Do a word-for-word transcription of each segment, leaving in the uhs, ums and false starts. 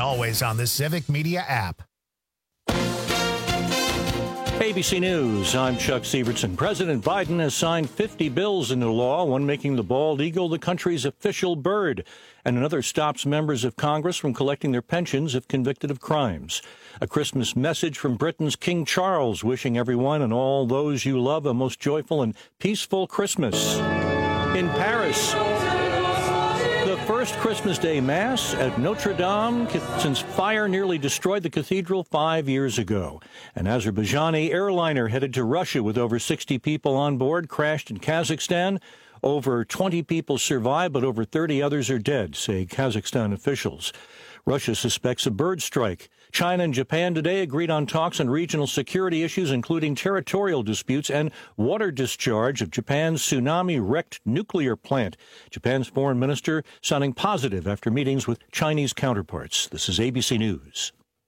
always on the Civic Media app. A B C News, I'm Chuck Sievertson. President Biden has signed fifty bills into law, one making the bald eagle the country's official bird, and another stops members of Congress from collecting their pensions if convicted of crimes. A Christmas message from Britain's King Charles, wishing everyone and all those you love a most joyful and peaceful Christmas. In Paris, the first Christmas Day Mass at Notre Dame since fire nearly destroyed the cathedral five years ago. An Azerbaijani airliner headed to Russia with over sixty people on board crashed in Kazakhstan. Over twenty people survived, but over thirty others are dead, say Kazakhstan officials. Russia suspects a bird strike. China and Japan today agreed on talks on regional security issues, including territorial disputes and water discharge of Japan's tsunami-wrecked nuclear plant. Japan's foreign minister sounding positive after meetings with Chinese counterparts. This is A B C News.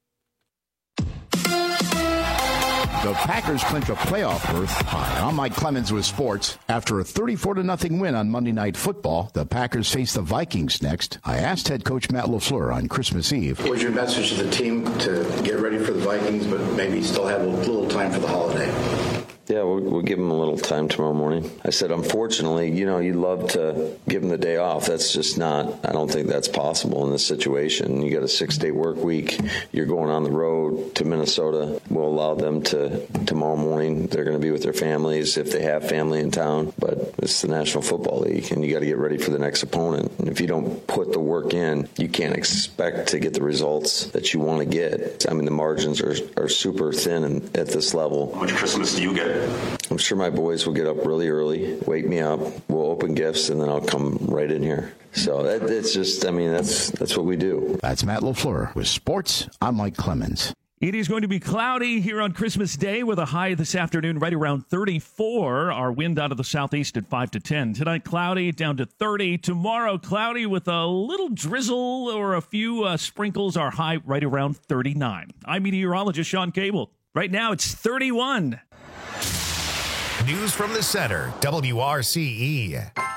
The Packers clinch a playoff berth. Hi, I'm Mike Clemens with sports. After a thirty-four to nothing win on Monday Night Football, the Packers face the Vikings next. I asked head coach Matt LaFleur on Christmas Eve. What was your message to the team to get ready for the Vikings, but maybe still have a little time for the holiday? Yeah, we'll, we'll give them a little time tomorrow morning. I said, unfortunately, you know, you'd love to give them the day off. That's just not, I don't think that's possible in this situation. You got a six-day work week. You're going on the road to Minnesota. We'll allow them to, tomorrow morning, they're going to be with their families if they have family in town. But it's the National Football League, and you got to get ready for the next opponent. And if you don't put the work in, you can't expect to get the results that you want to get. I mean, the margins are, are super thin and at this level. How much Christmas do you get? I'm sure my boys will get up really early, wake me up, we'll open gifts, and then I'll come right in here. So that, it's just, I mean, that's that's what we do. That's Matt LaFleur with sports. I'm Mike Clemens. It is going to be cloudy here on Christmas Day with a high this afternoon right around thirty-four. Our wind out of the southeast at five to ten. Tonight, cloudy down to thirty. Tomorrow, cloudy with a little drizzle or a few uh, sprinkles. Our high right around thirty-nine. I'm meteorologist Sean Cable. Right now, it's thirty-one. News from the center, W R C E.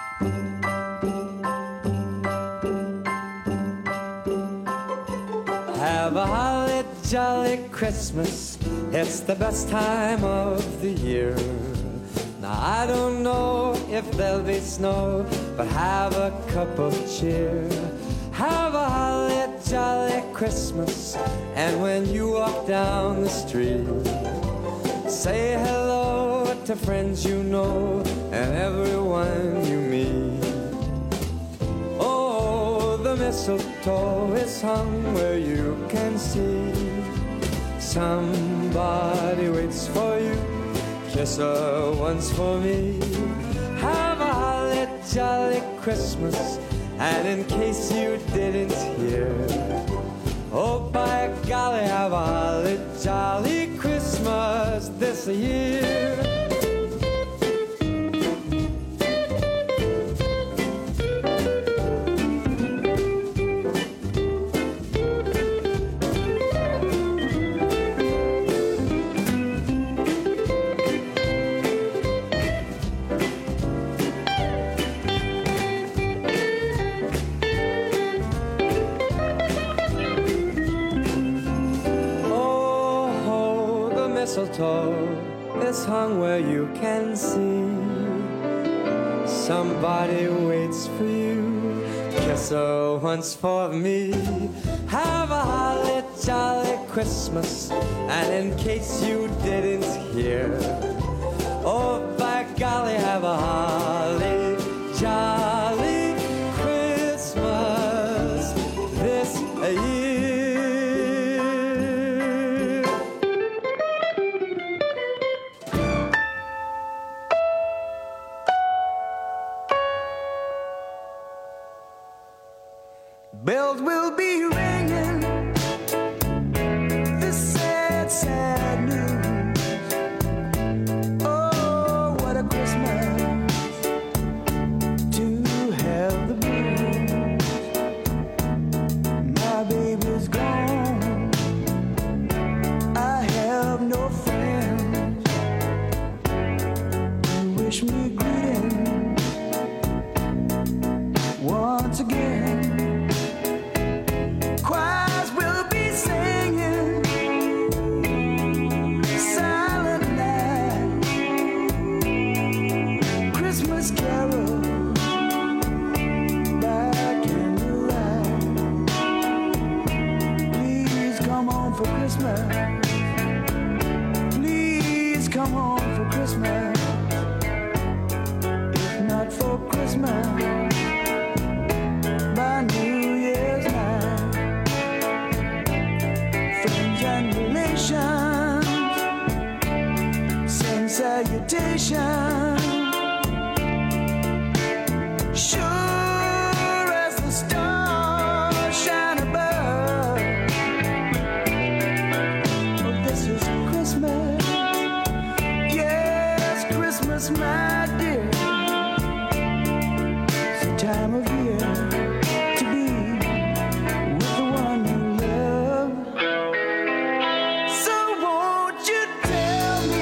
Have a holly jolly Christmas. It's the best time of the year. Now I don't know if there'll be snow, but have a cup of cheer. Have a holly jolly Christmas. And when you walk down the street, say hello to friends you know and everyone you meet. Oh, the mistletoe is hung where you can see. Somebody waits for you. Kiss her once for me. Have a holly jolly Christmas. And in case you didn't hear, oh, by golly, have a holly jolly Christmas this year. Mistletoe is hung where you can see. Somebody waits for you. Kiss her once for me. Have a holly jolly Christmas. And in case you didn't hear, oh, by golly, have a holly jolly Christmas this year. Bells will be ringing this sad, sad news. Oh, what a Christmas for Christmas. Please come home for Christmas. If not for Christmas, by New Year's night, friends and relations send salutations. Sure as the stars shine above. Oh, this is Christmas. Yes, Christmas, my dear. It's the time of year to be with the one you love. So won't you tell me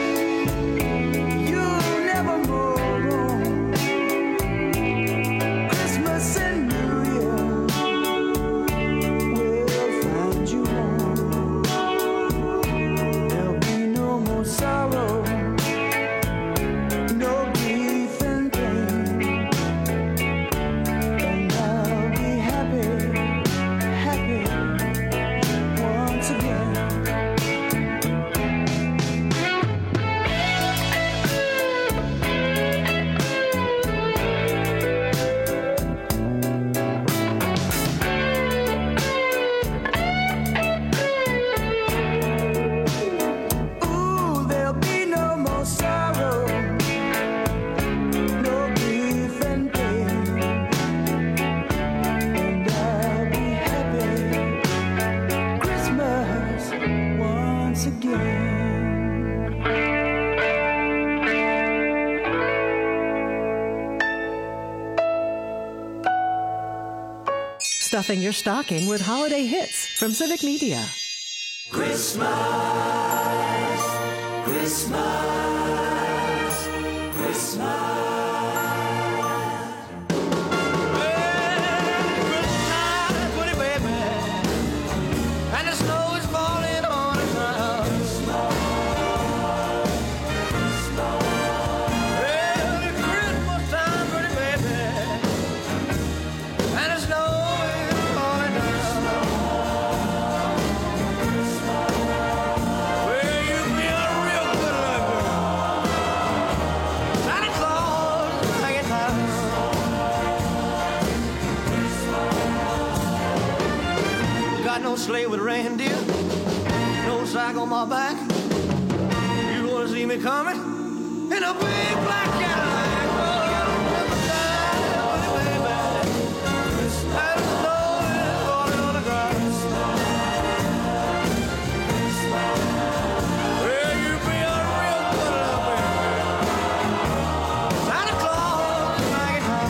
you'll never more wrong? Christmas and New Year will find you home. There'll be no more sorrow, no grief and pain, and I'll be happy, happy once again. Ooh, there'll be no more sorrow, no grief and pain, and I'll be happy Christmas once again. Stuffing your stocking with holiday hits from Civic Media. Christmas, Christmas, Christmas. And the snow is falling on the ground. Well, it's Christmas time, pretty baby. And the snow is falling down. Well, you be a real good lover. Santa Claus is hanging down. Got no sleigh with reindeer, no sack on my back. You wanna see me coming in a big black Cadillac? Oh, Christmas time, pretty baby. And the snow is falling on the ground. Well, you be a real good lover. Santa Claus is hanging down.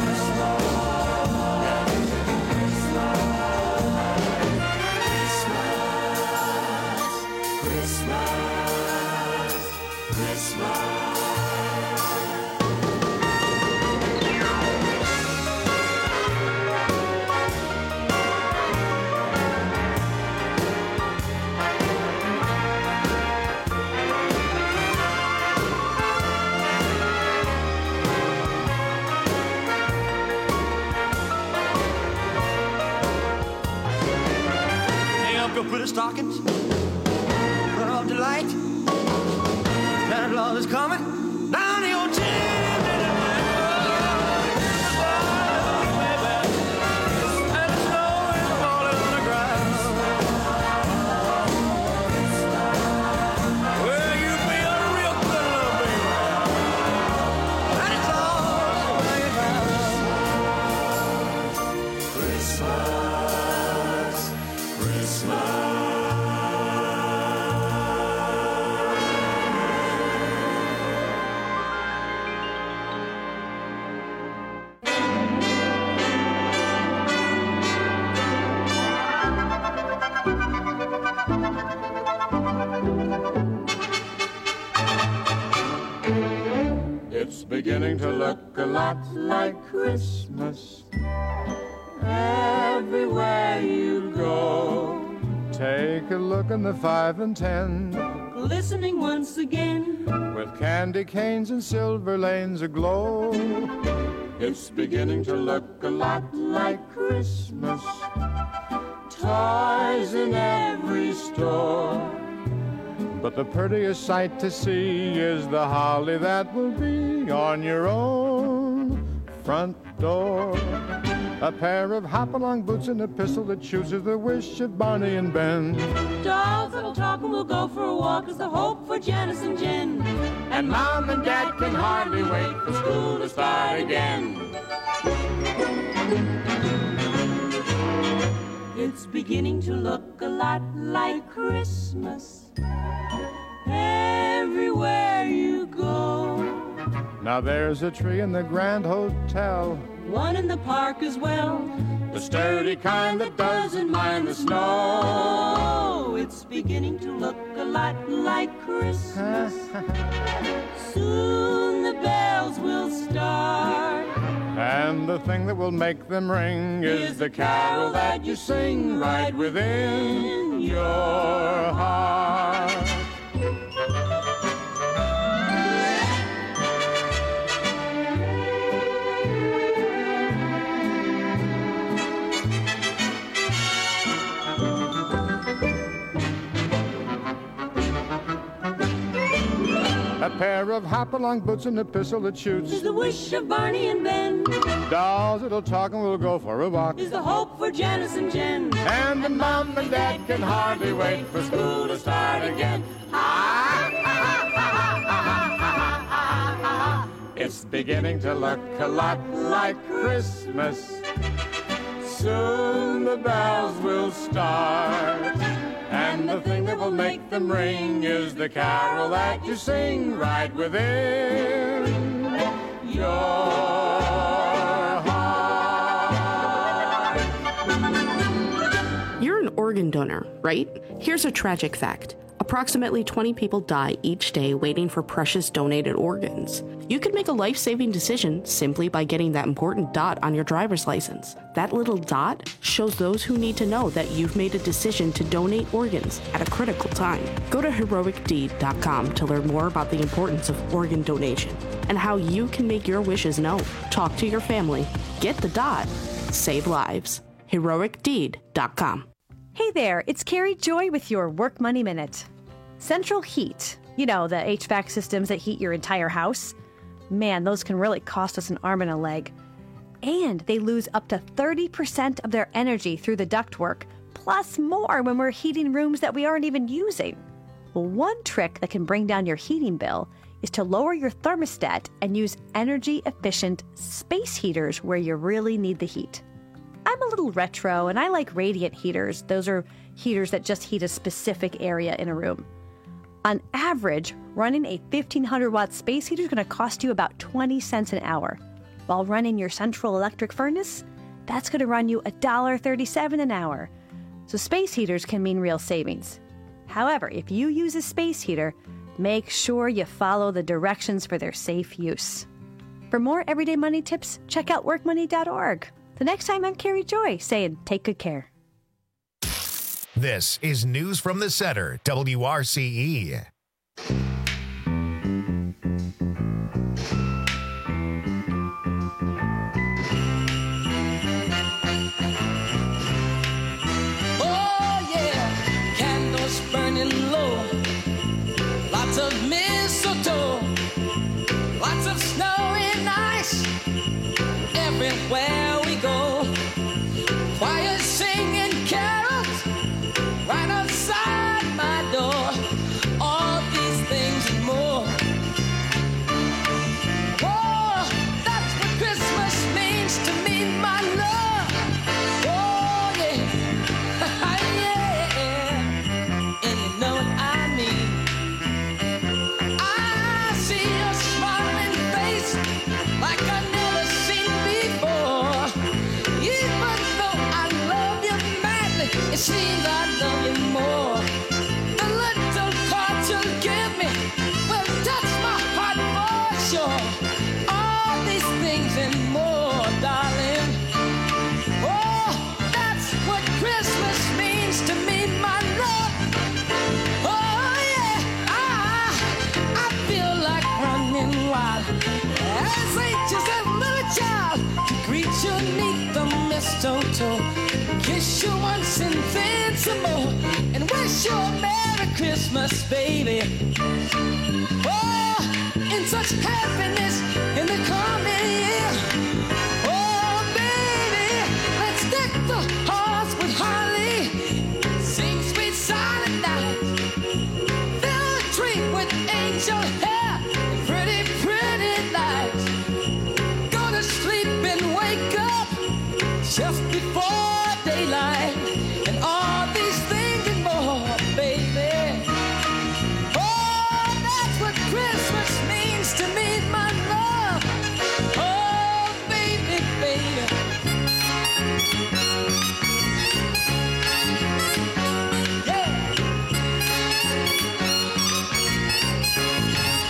Hang up your pretty stockings, turn off the light. Santa Claus is coming down your chimney tonight. And the snow is falling on the ground. Well, you be a real good little baby. Santa Claus is hanging down. Christmas, Christmas. It's beginning to look a lot like Christmas everywhere you go. Take a look in the five and ten, glistening once again, with candy canes and silver lanes aglow. It's beginning to look a lot like Christmas. Toys in every store. But the prettiest sight to see is the holly that will be on your own front door. A pair of hop-along boots and a pistol that chooses the wish of Barney and Ben. Dolls that'll talk and we'll go for a walk is the hope for Janice and Jen. And Mom and Dad can hardly wait for school to start again. It's beginning to look a lot like Christmas everywhere you go. Now there's a tree in the Grand Hotel, one in the park as well, the sturdy kind that doesn't mind the snow. It's beginning to look a lot like Christmas. Soon the bells will start, and the thing that will make them ring is, is the carol that you sing right within your heart. A pair of hop-along boots and a pistol that shoots is the wish of Barney and Ben. Dolls that'll talk and we'll go for a walk is the hope for Janice and Jen. And the Mom and Dad can hardly wait for school to start again. It's beginning to look a lot like Christmas. Soon the bells will start, and the thing that will make them ring is the carol that you sing right within your heart. You're an organ donor, right? Here's a tragic fact. Approximately twenty people die each day waiting for precious donated organs. You can make a life-saving decision simply by getting that important dot on your driver's license. That little dot shows those who need to know that you've made a decision to donate organs at a critical time. Go to heroic deed dot com to learn more about the importance of organ donation and how you can make your wishes known. Talk to your family. Get the dot. Save lives. heroic deed dot com. Hey there, it's Carrie Joy with your Work Money Minute. Central heat, you know, the H V A C systems that heat your entire house. Man, those can really cost us an arm and a leg. And they lose up to thirty percent of their energy through the ductwork, plus more when we're heating rooms that we aren't even using. Well, one trick that can bring down your heating bill is to lower your thermostat and use energy-efficient space heaters where you really need the heat. I'm a little retro, and I like radiant heaters. Those are heaters that just heat a specific area in a room. On average, running a fifteen hundred watt space heater is going to cost you about twenty cents an hour. While running your central electric furnace, that's going to run you one dollar and thirty-seven cents an hour. So space heaters can mean real savings. However, if you use a space heater, make sure you follow the directions for their safe use. For more everyday money tips, check out work money dot org. The next time, I'm Carrie Joy saying, take good care. This is News from the Center, W R C E. Oh, yeah, candles burning low, lots of mistletoe, lots of snow and ice everywhere we go. Choirs singing carols right outside my door. All these things and more. Oh, that's what Christmas means to me, my love. Oh, yeah, yeah, and you know what I mean. I see your smiling face like I never seen before. Even though I love you madly, it seems I love you more. The little cards you'll give me will touch my heart for sure. All these things and more, darling. Oh, that's what Christmas means to me, my love. Oh, yeah, I, I feel like running wild as anxious as a little child to greet you neath the mistletoe, kiss you once and then some more, and when wish you a Merry Christmas, baby. Oh, in such happiness in the coming year. Oh, baby, let's deck the halls with holly. Sing sweet silent night. Fill the tree with angel hair. Pretty, pretty lights. Go to sleep and wake up just before daylight. And all these things and more, baby. Oh, that's what Christmas means to me, my love. Oh, baby, baby. Yeah.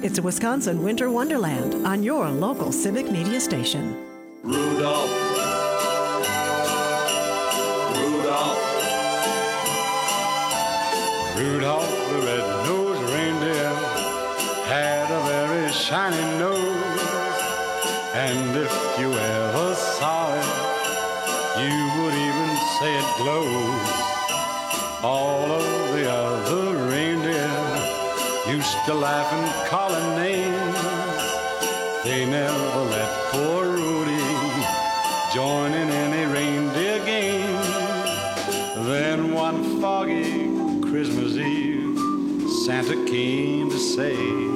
It's a Wisconsin winter wonderland on your local Civic Media station. Rudolph. Rudolph. Rudolph the red-nosed reindeer had a very shiny nose, and if you ever saw it, you would even say it glows. All of the other reindeer used to laugh and call him names. They never let poor Rudy join in any reindeer game. Then one foggy Christmas Eve, Santa came to say,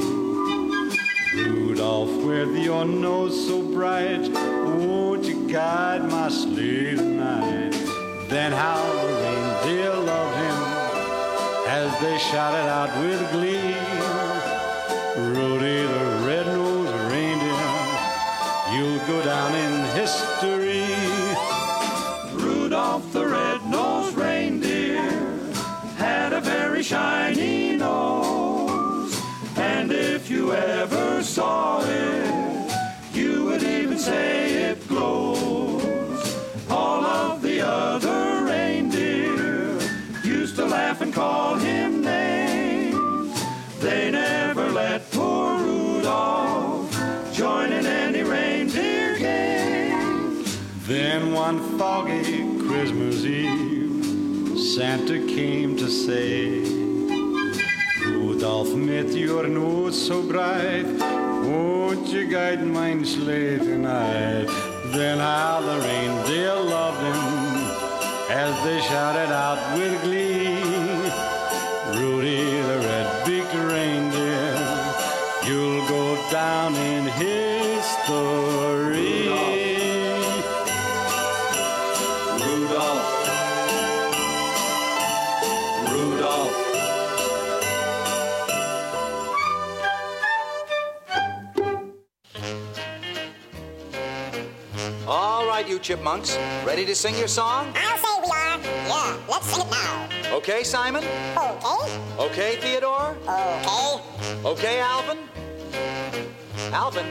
Rudolph, with your nose so bright, won't you guide my sleigh tonight? Then how the reindeer loved him as they shouted out with glee, Rudy the red-nosed reindeer, you'll go down in history. Rudolph the red-nosed reindeer had a very shiny nose, and if you ever saw it, you would even say it glows. All of the other reindeer used to laugh and call him names. They never let poor Rudolph join in any reindeer games. Then one foggy Christmas Eve, Santa came to say, Rudolph, with your nose so bright, won't you guide my sleigh tonight? Then how the reindeer loved him as they shouted out with glee, Rudy the red-beaked reindeer, you'll go down in history. Rudolph. Rudolph. All right, you chipmunks, ready to sing your song? I'll say we are. Yeah, let's sing it now. Okay, Simon? Okay. Okay, Theodore? Okay. Okay, Alvin? Alvin?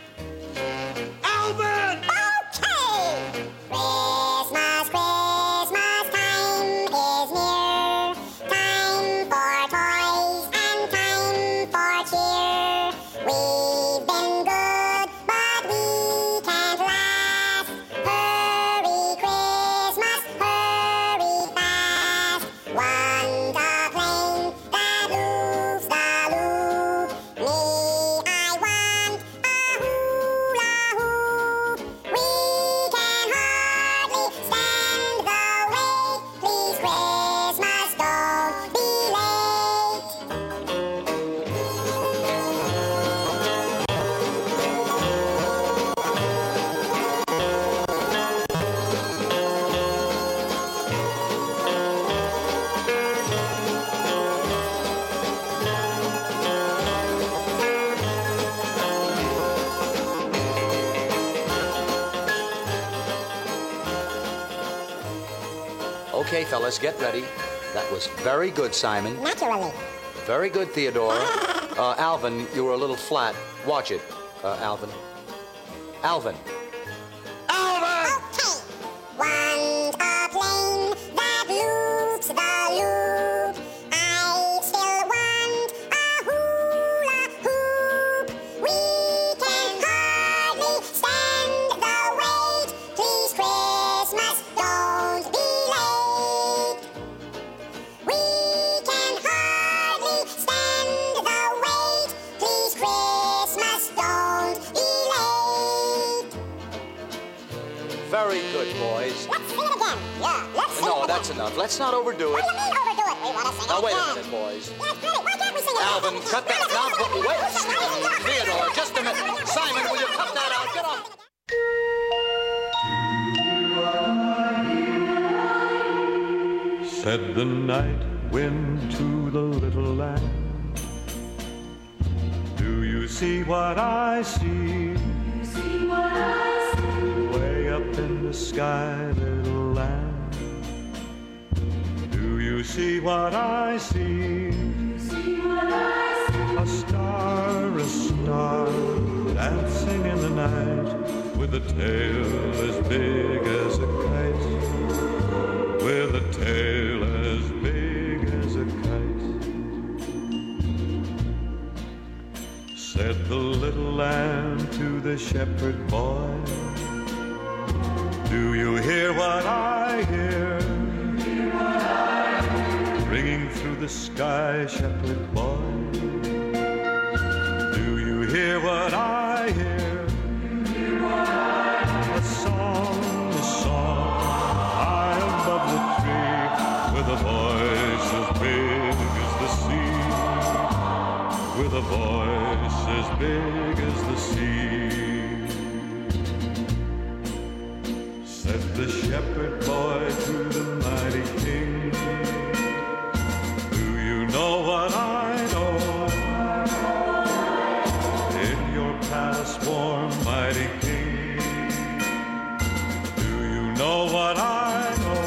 Alvin! Okay! Christmas, Christmas time is near. Time for toys and time for cheer. We've been good, but we can't last. Hurry, Christmas, hurry fast. Want a plane that loops the loop. Me, I want a hula hoop. We can hardly stand the wait. Please, Christmas, don't be late. Okay, fellas, get ready. That was very good, Simon. Naturally. Very good, Theodore. Uh, Alvin, you were a little flat. Watch it, uh, Alvin. Alvin. Okay. Want a plane that loops the loop. I still want a hula hoop. We can hardly stand the wait. Please, Christmas, don't be late. We can hardly stand the wait. Please, Christmas, don't be late. Very good, boys. Let's sing it again. Yeah, let's sing No, it again. that's enough. Let's not overdo it. What do you mean overdo it? We want to sing Now, it wait a again. minute, boys. Yeah, it's pretty. Why can't we sing it Alvin, again? cut that. Now, wait. Theodore, just a minute. Simon, will you cut that out? Get off. Said the night wind to the little lamb, do you see what I see? You see what I see? Way up in the sky, little lamb, do you see what I see? You see what I see? A star, a star dancing in the night with a tail as big as a kite, with a tail as big as a kite. Said the little lamb to the shepherd boy, do you hear what I hear? Ringing through the sky, shepherd boy. Do you hear what I hear? A song, a song, high above the tree, with a voice as big as the sea, with a voice as big as the sea. Said the shepherd boy to the mighty king, know what I know, in your palace warm, mighty king. Do you know what I know?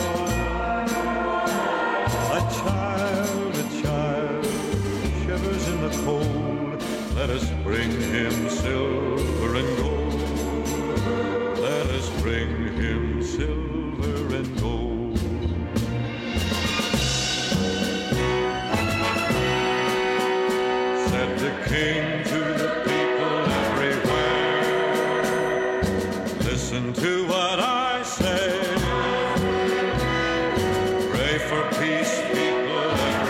A child, a child, shivers in the cold. Let us bring him silver and gold. Let us bring him silver and gold. The king to the people everywhere, listen to what I say. Pray for peace, people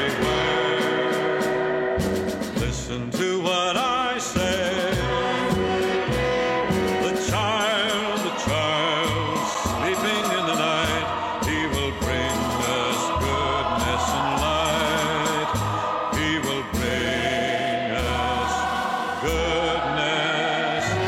everywhere. Listen to what I say. The child, the child, sleeping in the night, he will bring us goodness and light. He will bring goodness and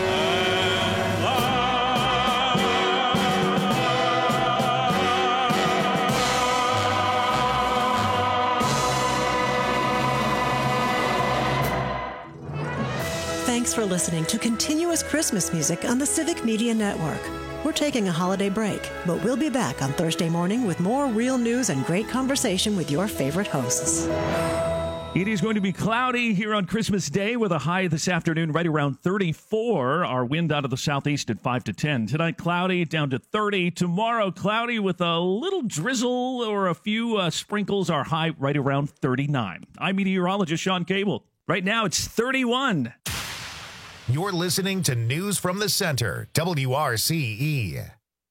Thanks for listening to Continuous Christmas Music on the Civic Media Network. We're taking a holiday break, but we'll be back on Thursday morning with more real news and great conversation with your favorite hosts. It is going to be cloudy here on Christmas Day with a high this afternoon right around thirty-four. Our wind out of the southeast at five to ten. Tonight, cloudy down to thirty. Tomorrow, cloudy with a little drizzle or a few uh, sprinkles. Our high right around thirty-nine. I'm meteorologist Sean Cable. Right now, it's thirty-one. You're listening to News from the Center, W R C E.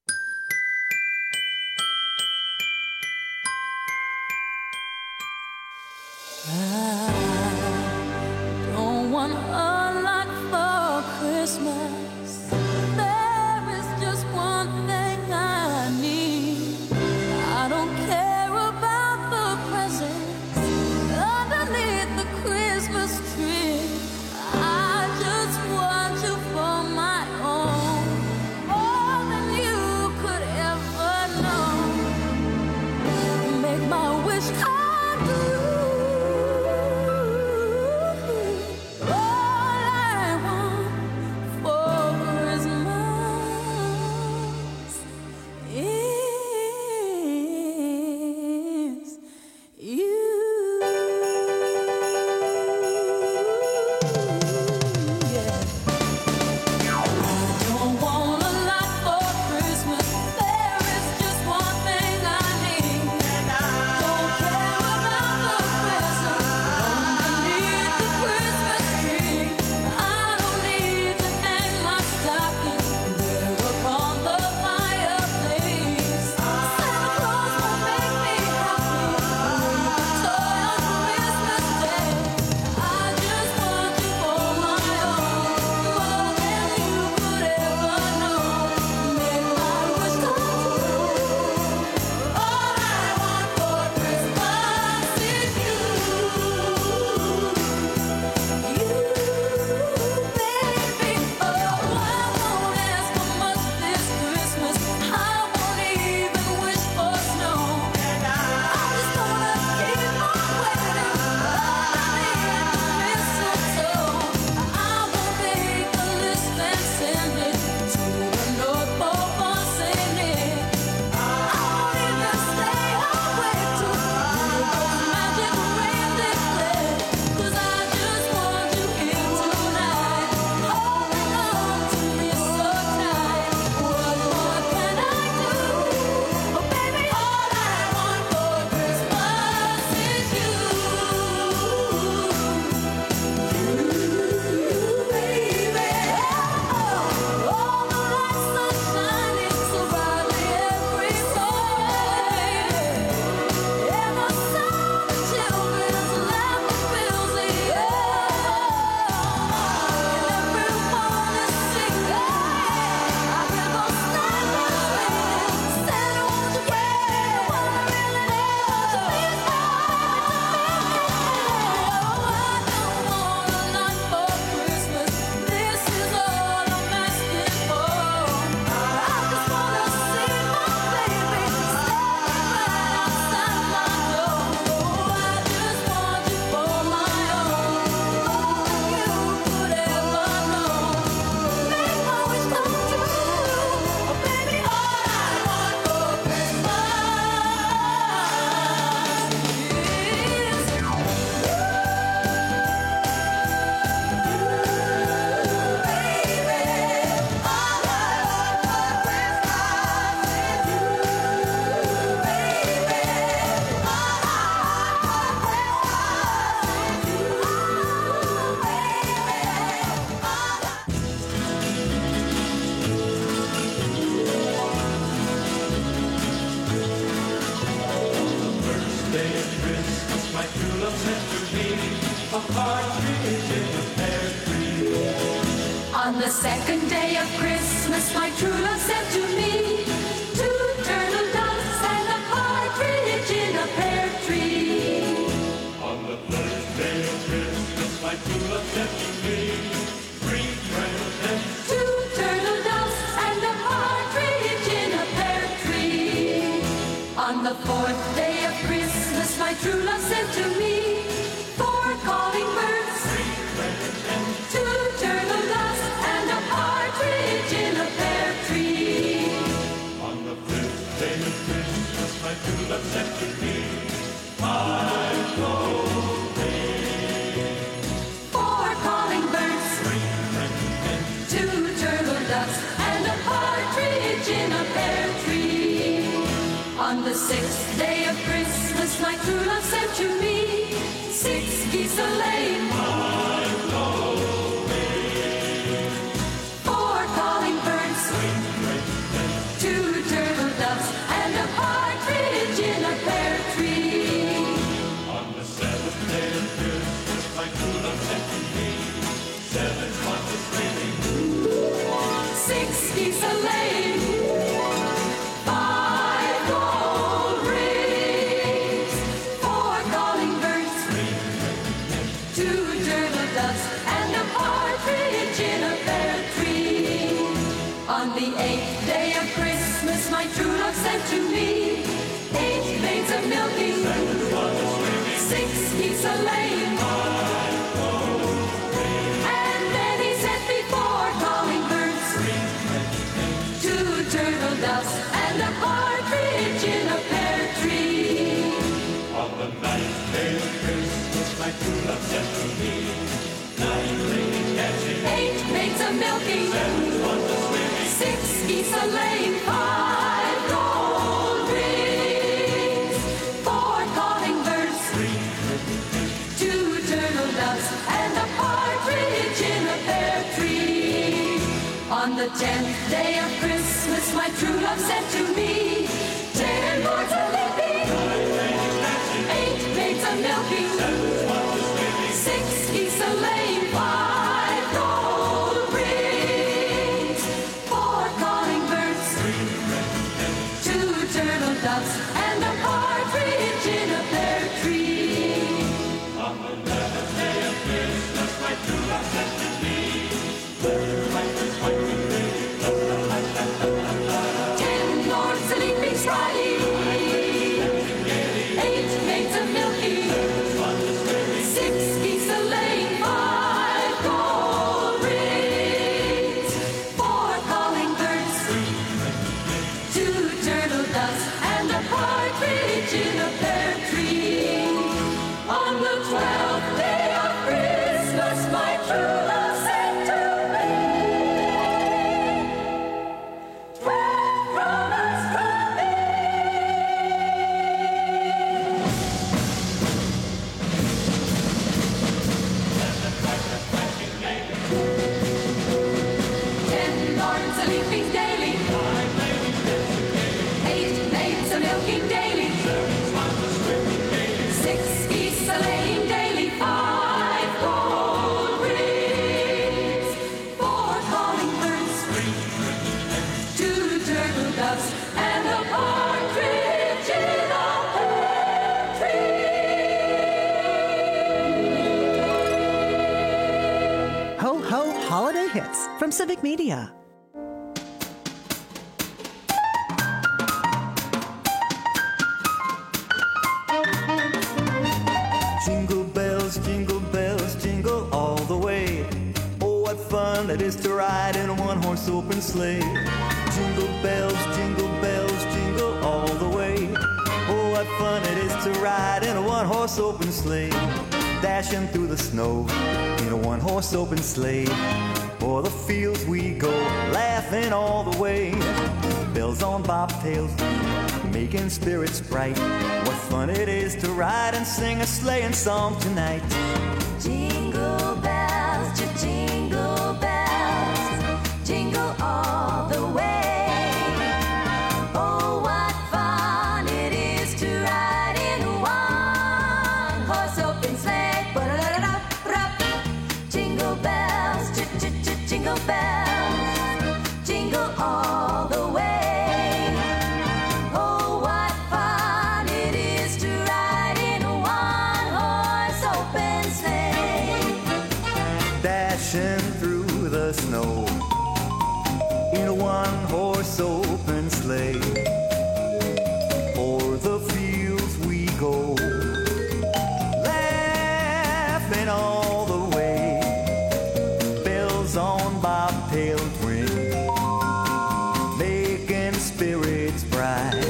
I don't want a lot for Christmas. There is just one thing I need. I don't care about the presents underneath the Christmas tree. I just want you for my own, more than you could ever know. Make my wish come true. Christmas my true love sent to me two turtle doves and a partridge in a pear tree. On the first day of Christmas, my true love sent to me three presents. Two turtle doves and a partridge in a pear tree. On the fourth day of Christmas, my true love sent to me four calling birds, two turtle doves and a partridge in a pear tree. On the fifth day of Christmas, my true love sent to me five goldfish, Four calling birds, two turtle doves and a partridge in a pear tree. On the sixth day of Christmas, my true love sent to me six geese a-laying, four calling birds, two turtle doves and a partridge in a pear tree. On the seventh day of Christmas, my true love sent to me seven swans a-sailing, Six geese a-laying, five gold rings, four calling birds, two turtle doves and a partridge in a pear tree. On the eighth day of Christmas, my true love sent to me eight maids a milking, six geese a-laying, and then he sent me four calling birds, two turtle doves and a partridge in a pear tree. On the ninth day of Christmas, my true love sent to me nine ladies dancing, Eight maids a milking, seven swans a-swimming, six geese a-laying, five gold rings, four calling birds, two turtle doves and a partridge in a pear tree. On the tenth day of Christmas, my true love sent to me ten birds a leaping, eight maids a milking, six geese a-laying, five gold rings, four calling birds, two turtle doves and a partridge in a pear tree. on the eleventh day of Christmas, my true love sent to me third white, white, Ten lords a leaping spry, eight maids a milking, six geese a-laying, five gold rings, four calling birds, two turtle doves and a partridge in a pear tree. On the twelfth day of Christmas, my true love sent to me twelve chromas from me. Ten lords a leaping daily, eight maids a milking daily, six geese a laying daily, five gold rings, four calling birds, two turtle doves and a partridge in a pear tree. Ho Ho Holiday Hits from Civic Media. Jingle bells, jingle bells, jingle all the way. Oh, what fun it is to ride in a one-horse open sleigh. Jingle bells, jingle bells, jingle all the way. Oh, what fun it is to ride in a one-horse open sleigh. Dashing through the snow in a one-horse open sleigh. O'er the fields we go, laughing all the way. Bells on bobtails, making spirits bright. What fun it is to ride and sing a sleighing song tonight. Jingle bells, jingle bells, jingle all the way. Oh, what fun it is to ride in a one-horse open sleigh. Jingle bells, jingle bells, jingle all one-horse open sleigh. O'er the fields we go, laughing all the way. Bells on bobtail ring, making spirits bright.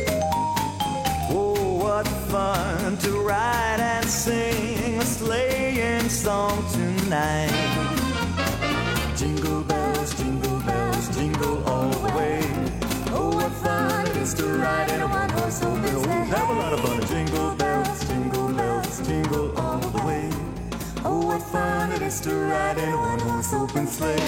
Oh, what fun to ride and sing a sleighing song tonight. Jingle bells, jingle bells, jingle all the way. Oh, what fun it is to ride in a one-horse open sleigh. Have a lot of fun. Jingle bells, jingle bells, jingle all the way. Oh, what fun it is to ride in a one-horse open sleigh.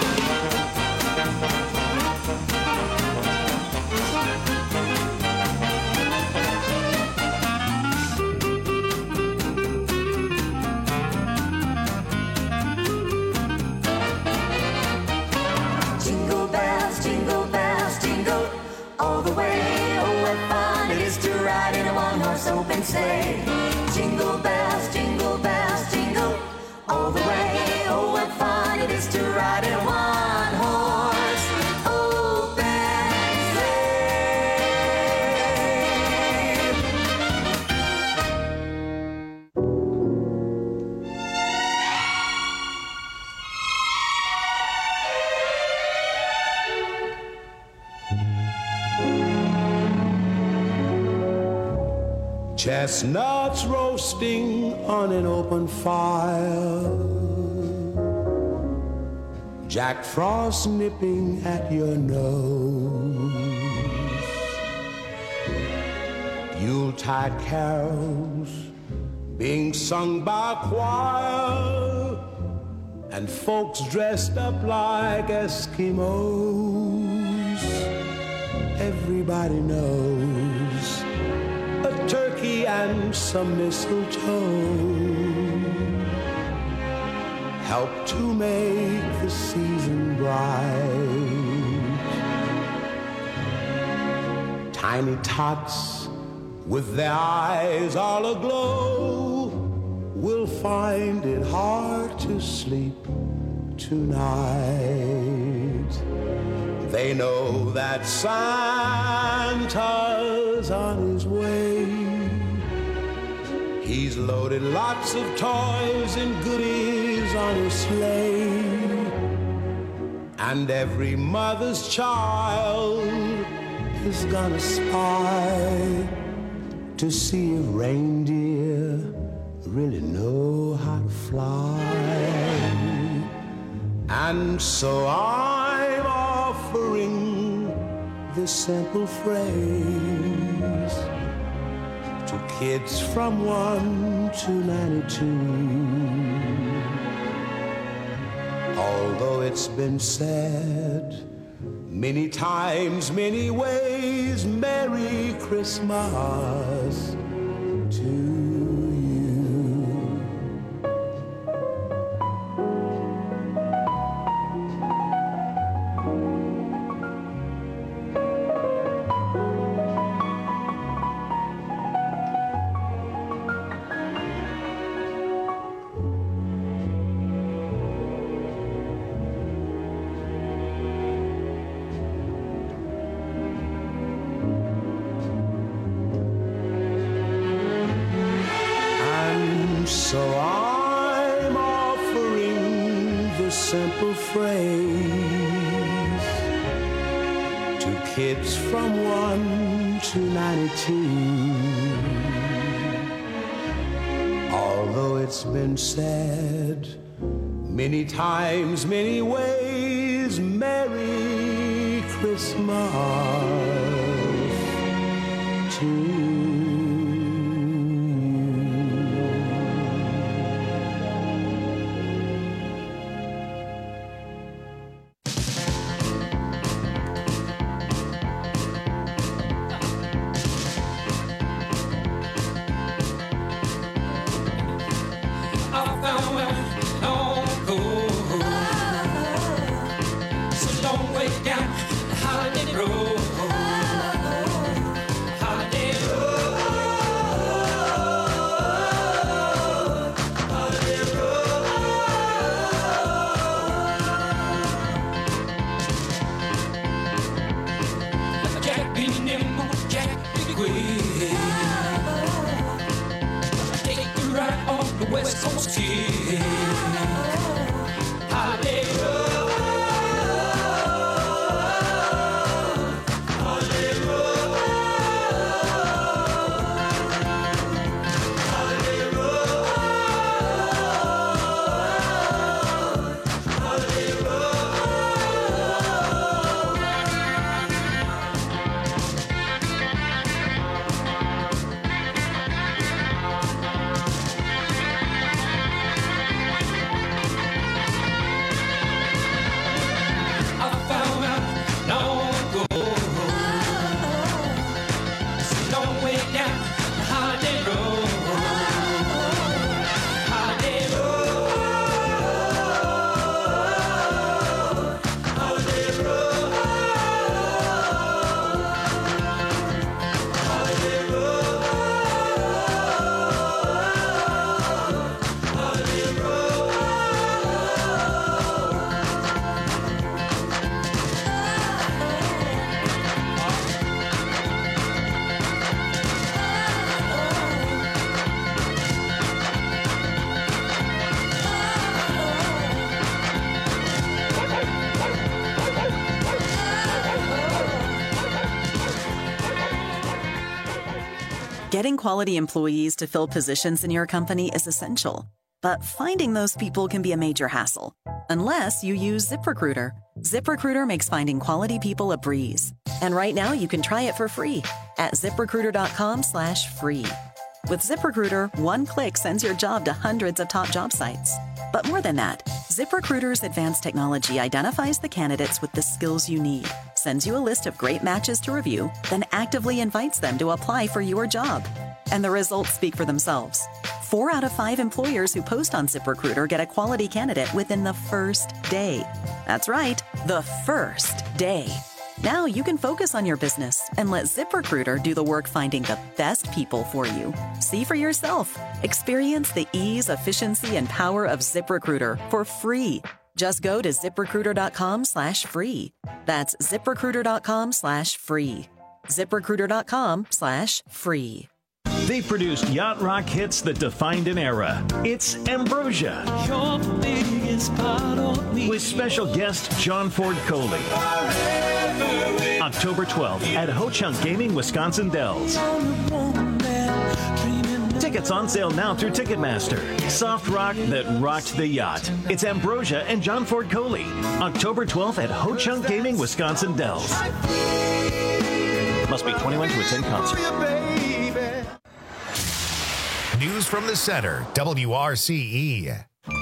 Open sleigh. Jingle bells, jingle bells, jingle all the way. Oh, what fun it is to ride in a one-horse open Chestnuts roasting on an open fire, Jack Frost nipping at your nose, Yuletide carols being sung by choir, and folks dressed up like Eskimos. Everybody knows a turkey and some mistletoe help to make the season bright. Tiny tots with their eyes all aglow will find it hard to sleep tonight. They know that Santa's on his way. He's loaded lots of toys and goodies on his sleigh. And every mother's child is gonna spy to see if reindeer really know how to fly. And so I'm offering this simple phrase to kids from one to ninety-two. Although it's been said many times, many ways, Merry Christmas to you. So I'm offering the simple phrase to kids from one to ninety-two. Although it's been said many times, many ways, Merry Christmas to you. Holiday road, holiday road. Getting quality employees to fill positions in your company is essential, but finding those people can be a major hassle, unless you use ZipRecruiter. ZipRecruiter makes finding quality people a breeze. And right now you can try it for free at ZipRecruiter.com slash free. With ZipRecruiter, one click sends your job to hundreds of top job sites. But more than that, ZipRecruiter's advanced technology identifies the candidates with the skills you need, sends you a list of great matches to review, then actively invites them to apply for your job. And the results speak for themselves. Four out of five employers who post on ZipRecruiter get a quality candidate within the first day. That's right, the first day. Now you can focus on your business and let ZipRecruiter do the work finding the best people for you. See for yourself. Experience the ease, efficiency, and power of ZipRecruiter for free. Just go to ZipRecruiter.com slash free. That's ZipRecruiter.com slash free. ZipRecruiter.com slash free. They produced yacht rock hits that defined an era. It's Ambrosia. You're the biggest part of me. With special guest John Ford Coley. October twelfth at Ho Chunk Gaming, Wisconsin Dells. Tickets on sale now through Ticketmaster. Soft rock that rocked the yacht. It's Ambrosia and John Ford Coley. October twelfth at Ho Chunk Gaming, Wisconsin Dells. Must be twenty-one to attend concert. News from the Center, W R C E.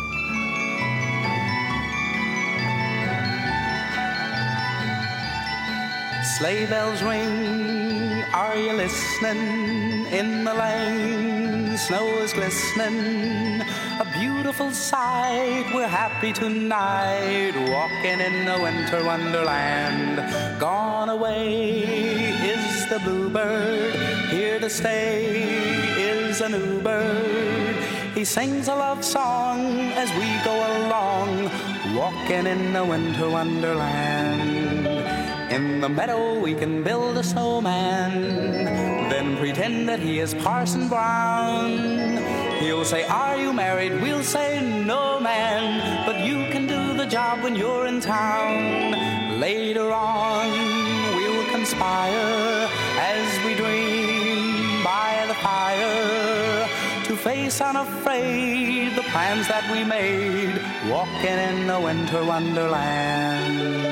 Sleigh bells ring, are you listening? In the lane, snow is glistening. A beautiful sight, we're happy tonight, walking in the winter wonderland. Gone away is the bluebird, here to stay is a new bird. He sings a love song as we go along, walking in the winter wonderland. In the meadow we can build a snowman, then pretend that he is Parson Brown. He'll say, are you married? We'll say, no man, but you can do the job when you're in town. Later on we'll conspire as we dream by the fire to face unafraid the plans that we made, walking in the winter wonderland.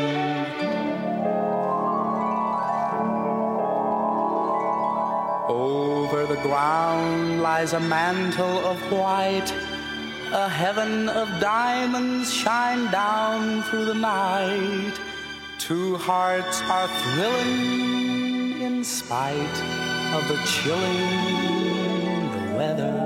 Over the ground lies a mantle of white, a heaven of diamonds shine down through the night. Two hearts are thrilling in spite of the chilling the weather.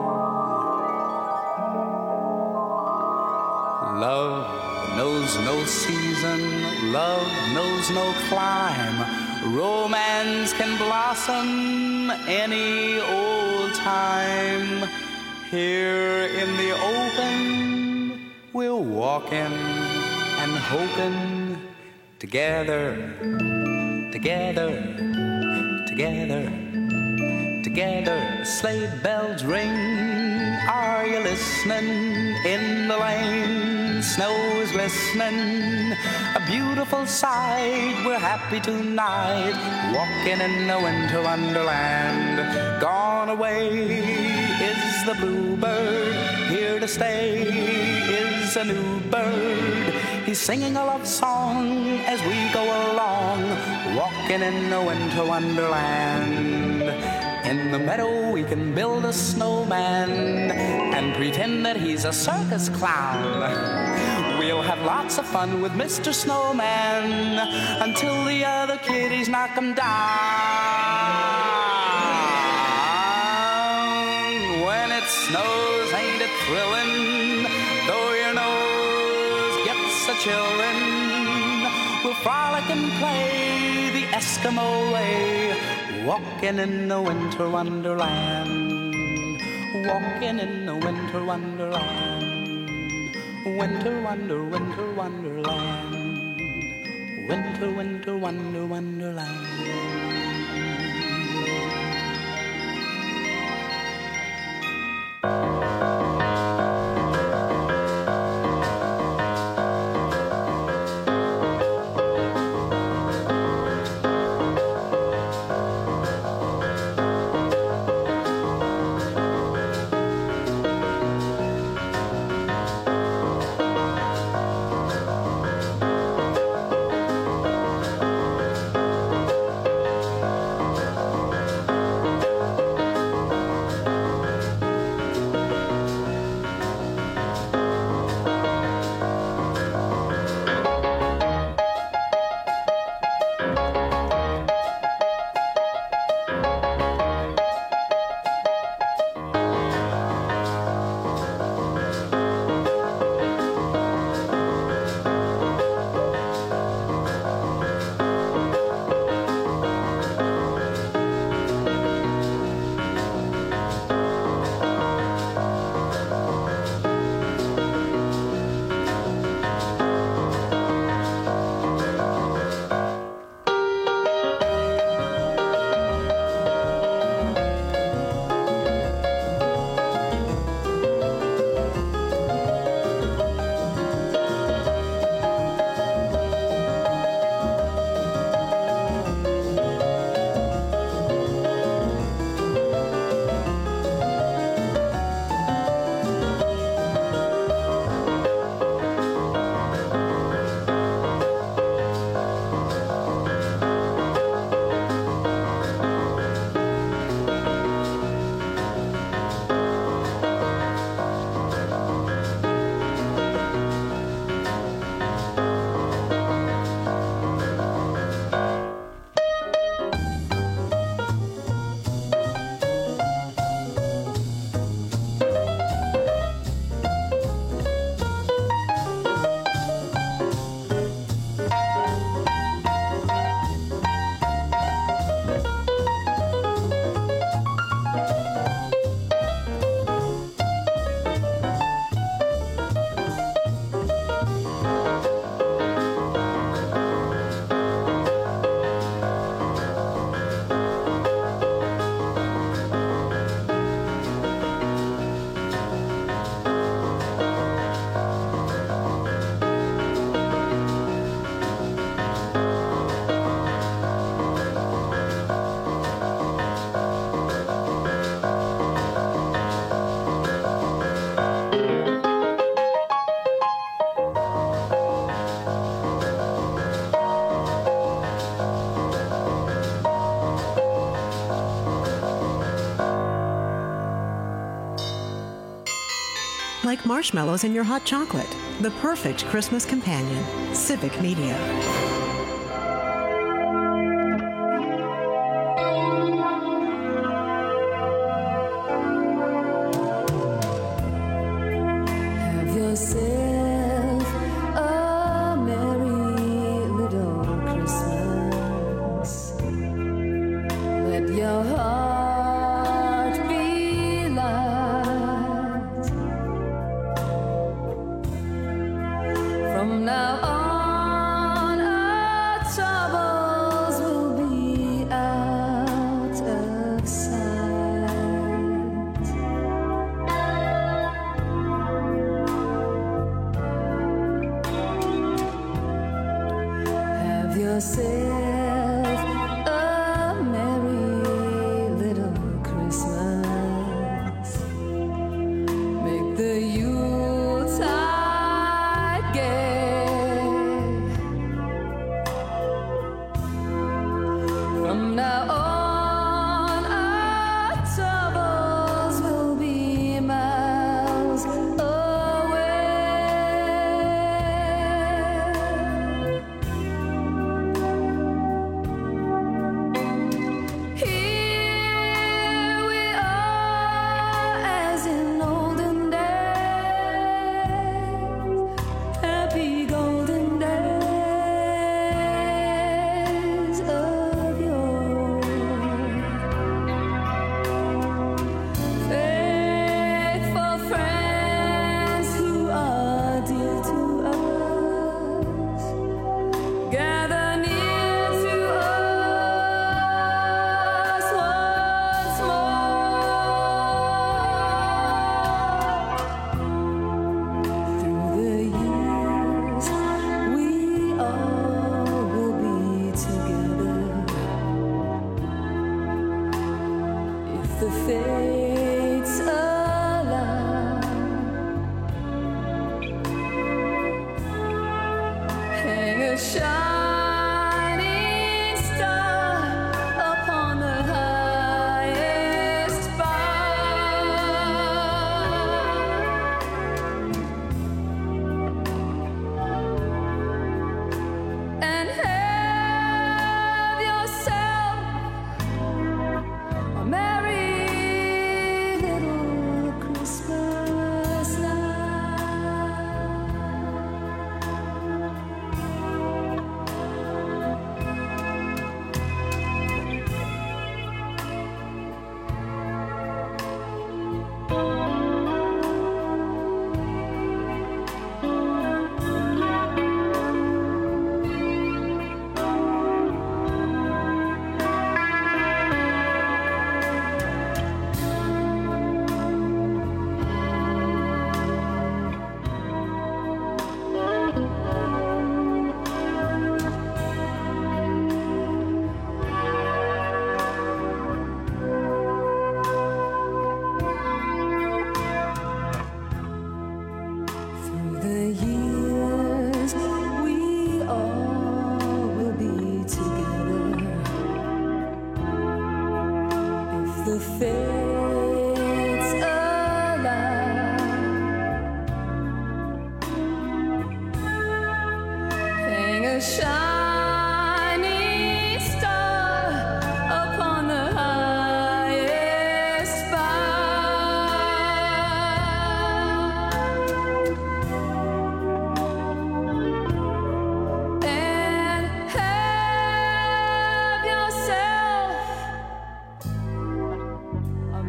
Love knows no season, love knows no clime. Romance can blossom any old time. Here in the open, we're walking and hoping together, together, together, together. Sleigh bells ring, are you listening? In the lane, snow is glistening. A beautiful sight, we're happy tonight, walking in the winter wonderland. Gone away is the bluebird, here to stay is a new bird. He's singing a love song as we go along, walking in the winter wonderland. In the meadow we can build a snowman and pretend that he's a circus clown. We'll have lots of fun with Mister Snowman until the other kiddies knock him down. When it snows, ain't it thrilling? Though your nose gets a chillin', we'll frolic and play the Eskimo way, walking in the winter wonderland, walking in the winter wonderland, winter wonder, winter wonderland, winter, winter, wonder, wonderland. like marshmallows in your hot chocolate. The perfect Christmas companion. Civic Media. Have yourself a merry little Christmas. Let your heart be light. From now on, our troubles will be out of sight. Have yourself a merry little Christmas. Make the Yuletide gay. From now on, our troubles will be miles away. Here we are as in olden days, happy golden days of yore. Faithful friends who are dear to us, gather near to us once more. Through the years, we all will be together. If the fates allow, hang a shining star upon the highest bough, and have yourself a merry little Christmas Through the years, we all will be together. If the fates allow, hang a shining star upon the highest bough, and have yourself a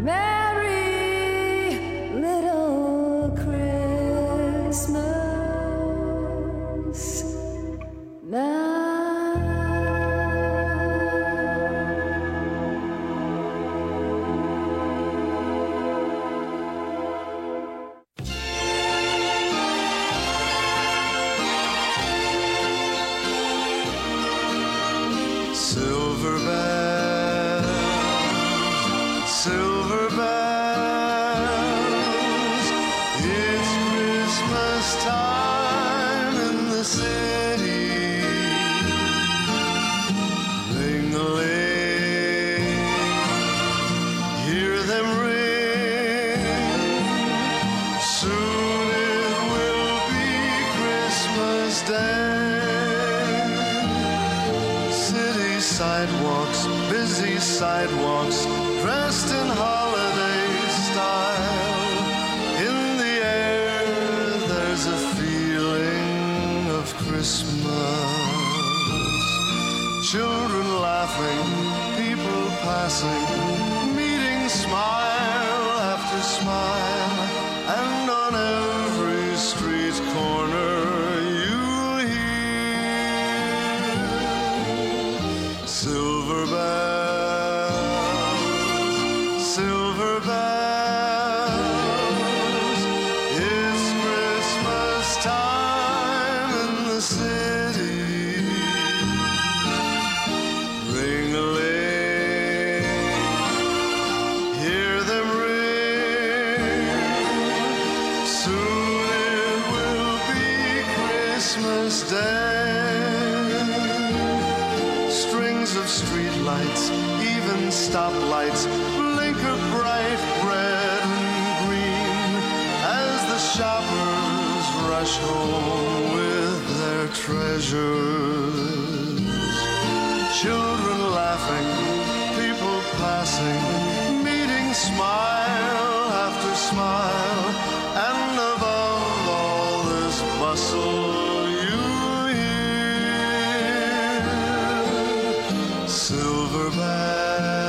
sidewalks, busy sidewalks, dressed in holiday style. In the air, there's a feeling of Christmas. Children laughing, people passing, meeting smile after smile, and on every street corner you'll hear silver bells, silver bells. It's Christmas time in the city. Stoplights blinker bright red and green as the shoppers rush home with their treasures. Children laughing, people passing, meeting smile after smile, and above all this bustle you hear silver bells.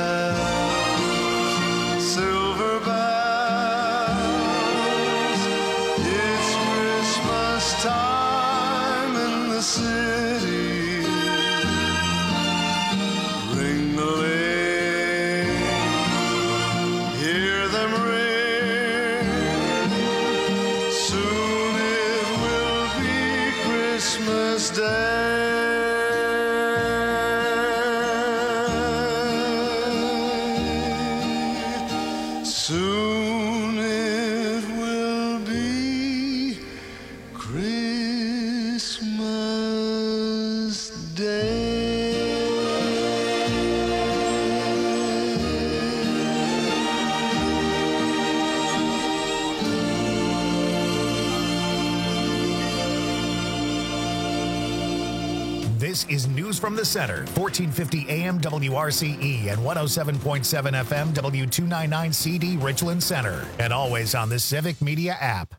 Time in the city, ring-a-ling, hear them ring. Soon it will be Christmas Day. Soon it will be Christmas Day. This is News from the Center, fourteen fifty A M W R C E and one oh seven point seven F M W two ninety-nine C D Richland Center, and always on the Civic Media app.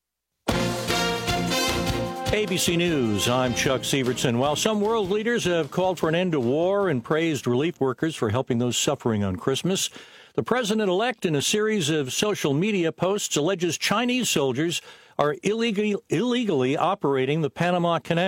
A B C News, I'm Chuck Sievertson. While some world leaders have called for an end to war and praised relief workers for helping those suffering on Christmas, the president-elect, in a series of social media posts, alleges Chinese soldiers are illegally, illegally operating the Panama Canal.